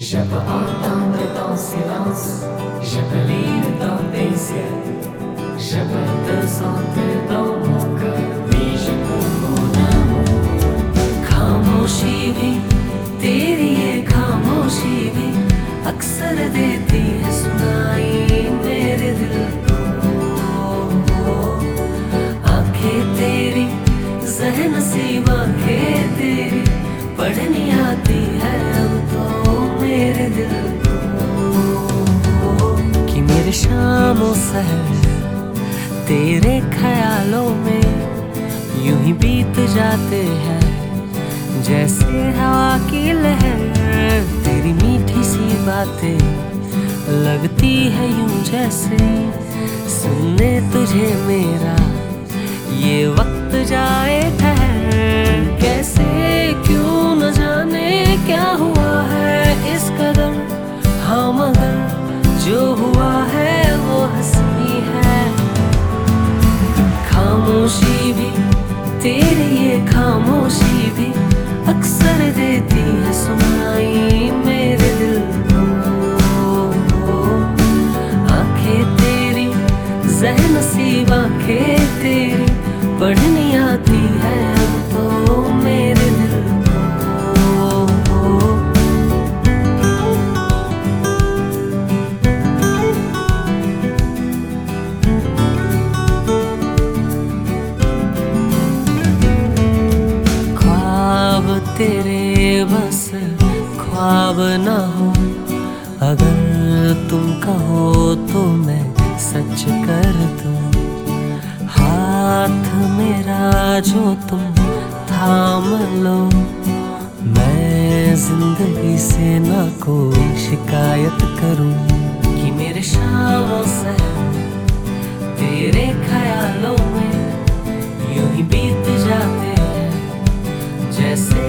Je peux entendre ton silence, je peux lire dans tes yeux, je peux te sentir dans mon cœur, oui je peux mon amour. खामोशी भी तेरी ये खामोशी भी अक्सर देती है सुनाई मेरे दिल को। आंखें तेरी ज़हन सी आंखें तेरी पढ़नी आती है अब तो मेरे दिल को। कि मेरे शामों सहर तेरे ख्यालों में यूं ही बीत जाते हैं जैसे हवा की लहर। तेरी मीठी सी बातें लगती है यूं जैसे सुनने तुझे मेरा ये वक्त जाए ठहर। कैसे क्यों न जाने क्या हुआ है इस कदर, हाँ मगर जो हुआ है वो हंसी है। खामोशी भी तेरी ये खामोशी भी अक्सर देती है सुनाई मेरे दिल को। आंखें तेरी ज़हन सी आंखें तेरी पढ़नी आती है अब तो मेरे दिल को। ख्वाब तेरे बस ख्वाब ना हो, अगर तुम कहो तो मैं सच कर दूं। हाथ मेरा जो तुम थाम लो, मैं जिंदगी से ना कोई शिकायत करूं। कि मेरे शामों से तेरे ख्यालों में यूं ही बीत जाते हैं जैसे